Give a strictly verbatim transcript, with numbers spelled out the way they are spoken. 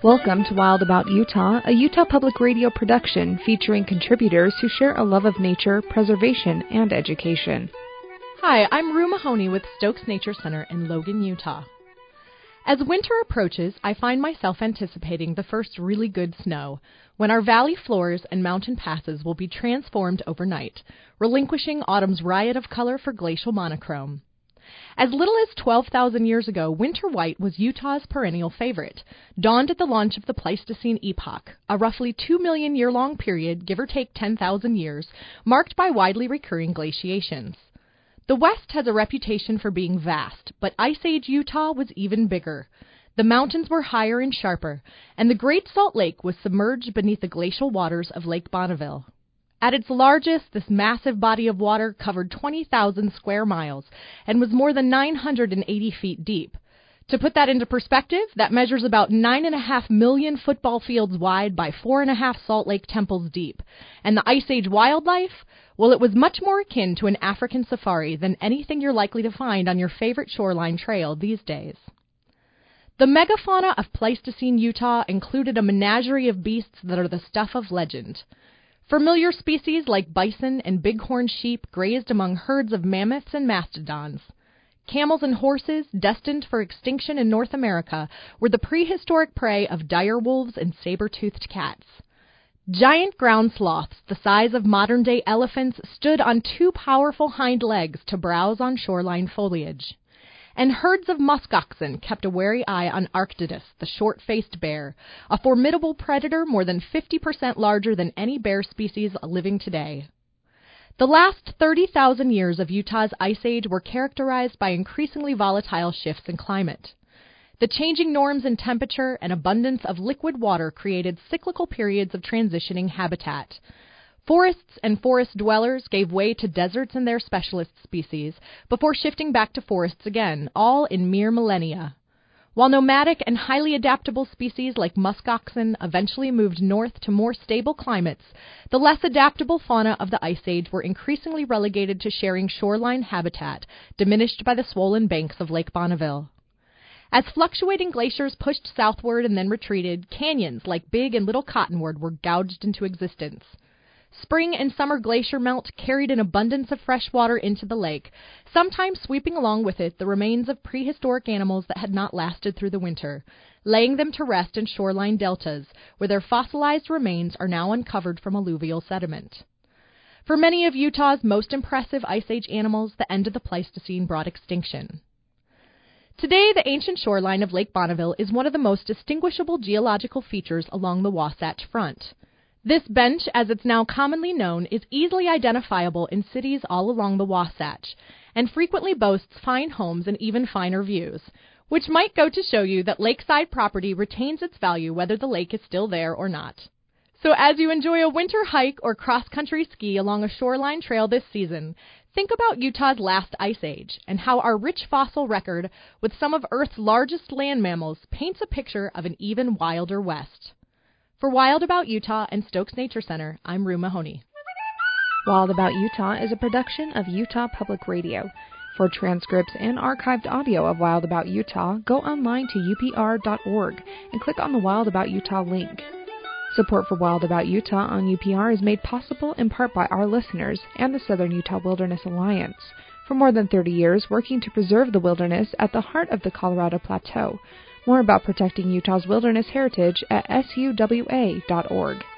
Welcome to Wild About Utah, a Utah Public Radio production featuring contributors who share a love of nature, preservation, and education. Hi, I'm Rue Mahoney with Stokes Nature Center in Logan, Utah. As winter approaches, I find myself anticipating the first really good snow, when our valley floors and mountain passes will be transformed overnight, relinquishing autumn's riot of color for glacial monochrome. As little as twelve thousand years ago, winter white was Utah's perennial favorite, dawned at the launch of the Pleistocene epoch, a roughly two million year long period, give or take ten thousand years, marked by widely recurring glaciations. The West has a reputation for being vast, but Ice Age Utah was even bigger. The mountains were higher and sharper, and the Great Salt Lake was submerged beneath the glacial waters of Lake Bonneville. At its largest, this massive body of water covered twenty thousand square miles and was more than nine hundred eighty feet deep. To put that into perspective, that measures about nine and a half million football fields wide by four and a half Salt Lake temples deep. And the Ice Age wildlife? Well, it was much more akin to an African safari than anything you're likely to find on your favorite shoreline trail these days. The megafauna of Pleistocene Utah included a menagerie of beasts that are the stuff of legend. Familiar species like bison and bighorn sheep grazed among herds of mammoths and mastodons. Camels and horses, destined for extinction in North America, were the prehistoric prey of dire wolves and saber-toothed cats. Giant ground sloths, the size of modern-day elephants, stood on two powerful hind legs to browse on shoreline foliage. And herds of muskoxen kept a wary eye on Arctodus, the short-faced bear, a formidable predator more than fifty percent larger than any bear species living today. The last thirty thousand years of Utah's Ice Age were characterized by increasingly volatile shifts in climate. The changing norms in temperature and abundance of liquid water created cyclical periods of transitioning habitat. Forests and forest dwellers gave way to deserts and their specialist species, before shifting back to forests again, all in mere millennia. While nomadic and highly adaptable species like muskoxen eventually moved north to more stable climates, the less adaptable fauna of the Ice Age were increasingly relegated to sharing shoreline habitat, diminished by the swollen banks of Lake Bonneville. As fluctuating glaciers pushed southward and then retreated, canyons like Big and Little Cottonwood were gouged into existence. Spring and summer glacier melt carried an abundance of fresh water into the lake, sometimes sweeping along with it the remains of prehistoric animals that had not lasted through the winter, laying them to rest in shoreline deltas, where their fossilized remains are now uncovered from alluvial sediment. For many of Utah's most impressive Ice Age animals, the end of the Pleistocene brought extinction. Today, the ancient shoreline of Lake Bonneville is one of the most distinguishable geological features along the Wasatch Front. This bench, as it's now commonly known, is easily identifiable in cities all along the Wasatch, and frequently boasts fine homes and even finer views, which might go to show you that lakeside property retains its value whether the lake is still there or not. So as you enjoy a winter hike or cross-country ski along a shoreline trail this season, think about Utah's last Ice Age and how our rich fossil record with some of Earth's largest land mammals paints a picture of an even wilder West. For Wild About Utah and Stokes Nature Center, I'm Rue Mahoney. Wild About Utah is a production of Utah Public Radio. For transcripts and archived audio of Wild About Utah, go online to U P R dot org and click on the Wild About Utah link. Support for Wild About Utah on U P R is made possible in part by our listeners and the Southern Utah Wilderness Alliance, for more than thirty years working to preserve the wilderness at the heart of the Colorado Plateau. More about protecting Utah's wilderness heritage at S U W A dot org.